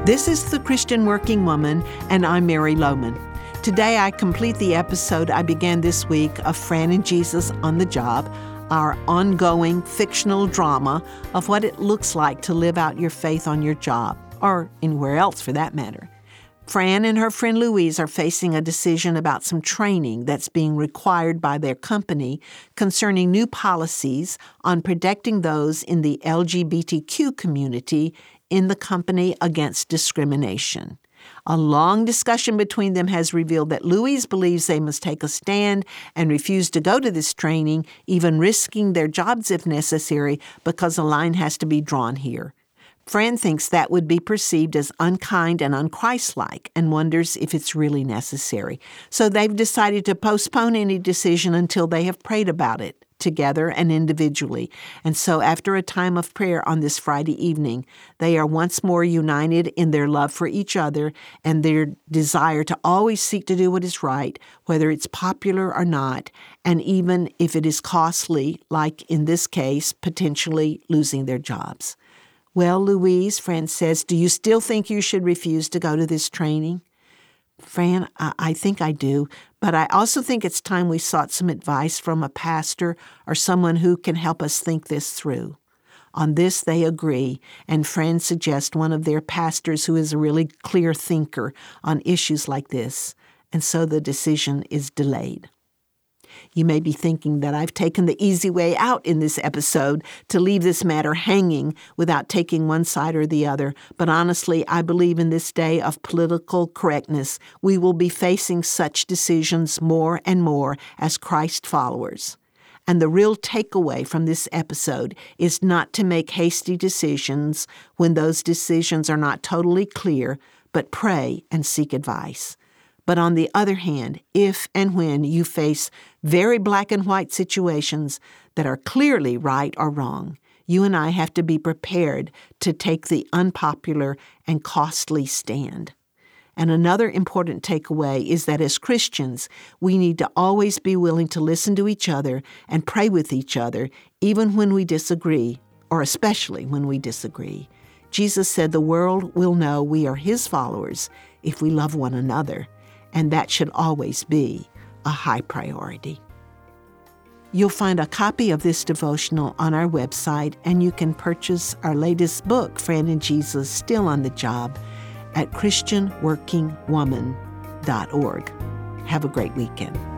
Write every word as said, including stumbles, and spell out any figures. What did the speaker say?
This is The Christian Working Woman, and I'm Mary Lowman. Today I complete the episode I began this week of Fran and Jesus on the Job, our ongoing fictional drama of what it looks like to live out your faith on your job, or anywhere else for that matter. Fran and her friend Louise are facing a decision about some training that's being required by their company concerning new policies on protecting those in the L G B T Q community in the company against discrimination. A long discussion between them has revealed that Louise believes they must take a stand and refuse to go to this training, even risking their jobs if necessary, because a line has to be drawn here. Fran thinks that would be perceived as unkind and unchristlike and wonders if it's really necessary. So they've decided to postpone any decision until they have prayed about it together and individually. And so after a time of prayer on this Friday evening, they are once more united in their love for each other and their desire to always seek to do what is right, whether it's popular or not, and even if it is costly, like in this case, potentially losing their jobs. Well, Louise, Fran says, do you still think you should refuse to go to this training? Fran, I, I think I do, but I also think it's time we sought some advice from a pastor or someone who can help us think this through. On this, they agree, and Fran suggests one of their pastors who is a really clear thinker on issues like this, and so the decision is delayed. You may be thinking that I've taken the easy way out in this episode to leave this matter hanging without taking one side or the other, but honestly, I believe in this day of political correctness, we will be facing such decisions more and more as Christ followers. And the real takeaway from this episode is not to make hasty decisions when those decisions are not totally clear, but pray and seek advice. But on the other hand, if and when you face very black and white situations that are clearly right or wrong, you and I have to be prepared to take the unpopular and costly stand. And another important takeaway is that as Christians, we need to always be willing to listen to each other and pray with each other, even when we disagree, or especially when we disagree. Jesus said the world will know we are His followers if we love one another. And that should always be a high priority. You'll find a copy of this devotional on our website, and you can purchase our latest book, Fran and Jesus, Still on the Job, at christian working woman dot org. Have a great weekend.